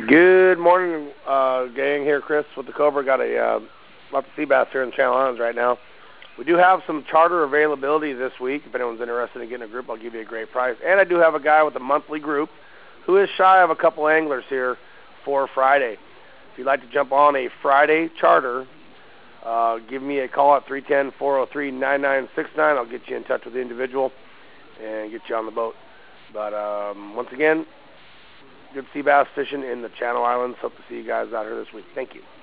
Good morning, gang. Here, Chris with the Cobra. Got a lots of sea bass here in Channel Islands right now. We do have some charter availability this week. If anyone's interested in getting a group, I'll give you a great price. And I do have a guy with a monthly group who is shy of a couple anglers here for Friday. If you'd like to jump on a Friday charter, give me a call at 310-403-9969. I'll get you in touch with the individual and get you on the boat. But once again, good sea bass fishing in the Channel Islands. Hope to see you guys out here this week. Thank you.